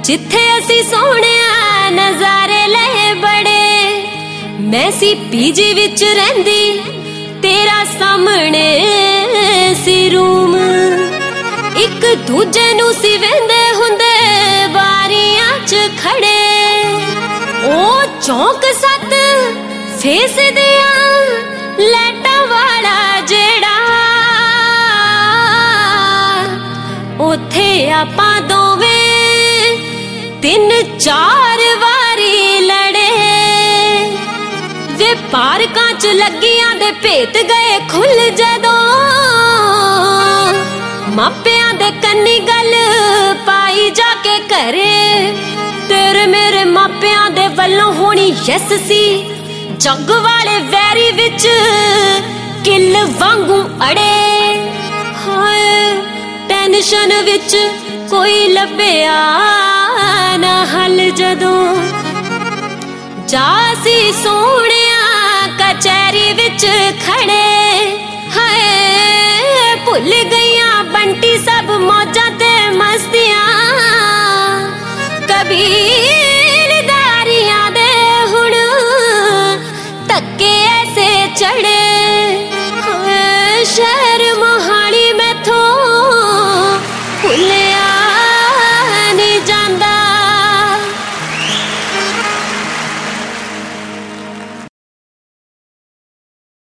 जिथे असी सोहणिया नजारे ले बड़े। मैं सी पीजी विच रहिंदी, तेरा सामने सी रूम। एक दूजे नू सी वेंदे हुंदे बारियां च खड़े। ओ चौंक सत फेस दिया लैटा वाला जेड़ा, उथे आपां दोवें 3-4 वारी लड़े। वे पार्कां च लगियां दे भेत गए खुल जदों, मापियां दे कन्नी गल पाई जाके घरे। तेरे मेरे मापियां दे वल्लों होनी यस सी, जग वाले वैरी विच किल वांगू अड़े। हाय टेंशन विच कोई लभ्या ना हल जदों, जासी सोहणिया कचहरी विच खड़े। हाय भुल गईयां बंटी सब मौजां ते मस्तियां, कभी